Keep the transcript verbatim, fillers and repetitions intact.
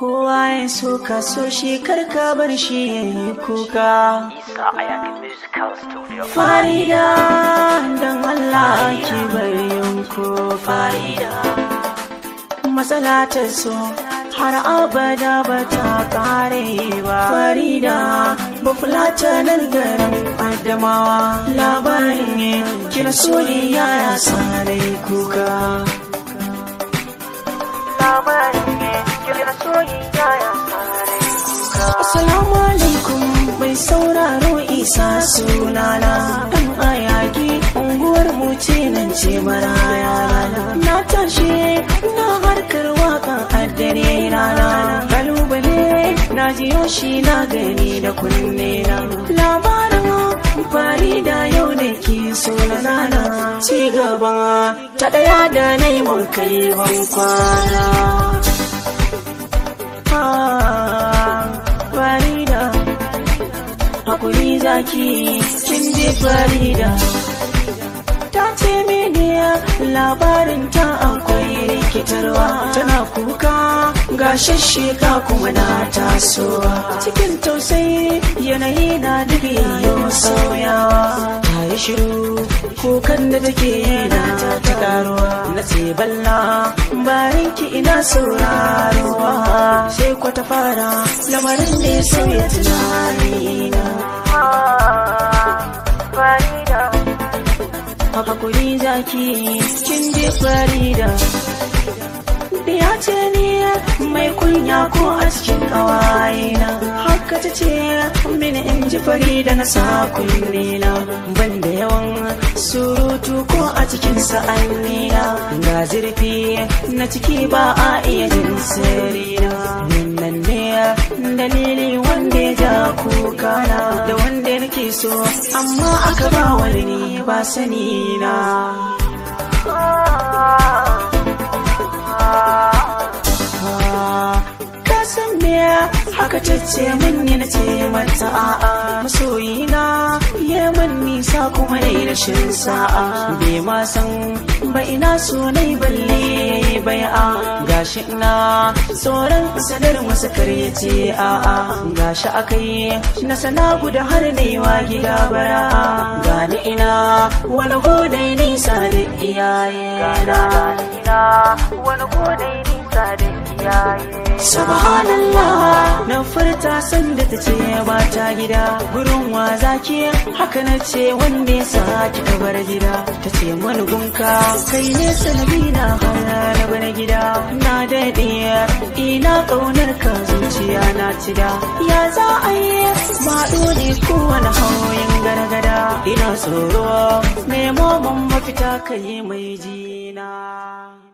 kowa ya so ka so shi karka bar shi ya yi kuka. Isa Ayaki Musical Studio. Farida dan Allah ki bar yanko Farida, matsala ta so har abada ba ta kare ba. Farida ba fulata nan garin Adamawa, labarin ne kira soyayya ya sare kuka. Labarin ne kira soyayya ya sare kuka. Assalamu alaikum mai sauraro, Isa sunana dan Ayaki, unguwar mu ce nan ce maraya. Na tashi na harkar waka a dare rana, kalubale na jiyo shi na gani da kunne na. Labarin Farida yau da ke so na zana, ci gaba ta daya da neman kai ban kwana. Farida hakuri zaki kin ji Farida, ta ce mene labarin ta akwai rikitarwa, tana kuka ga shashsheka kuma na tasowa. Cikin tausayi yanayi na dubi yau sauyawa, ta yi shiru kukan da take yana ta karuwa. Na ce balla bayanki ina sauraruwa, sai kwata fara lamarin da ya sauya tunanina. Farida hakuri zaki kin ji Farida, ya ce ni mai kunya ko a cikin kawayena, haka ta ce mini in ji Farida na sa kullina. Banda yawan surutu ko a cikin sa'annina, ga zurfi na ciki ba a iya jin sirrina. Nan ne dalili wanda ya ja kukana, da wanda nake so amma aka ba wani ba sani na. Haka tace min ne na ce mata a'a, masoyina ya man nisa kuma ne rashin sa'a. Bai ma san ba ina so nai balle bai'a, gashi ina tsoron sanar masa karyace a'a. Gashi akai na sana guda har naiwa gida bara, gani ina wani godai nisa da iyaye na. Wani godai nisa da iyaye. Subhanallah na furta sanda ta ce ba ta gida, gurin wa zaki haka na ce wanda ya sa kika bar gida. Ta ce wani gunka kai ne sanadi na har na bar gida. Na daɗe ina ƙaunar ka zuciya na cida, ya za a yi maɗo ne kowane hauyin gargada. Ina tsoro nemo mun mafita kai mai jina.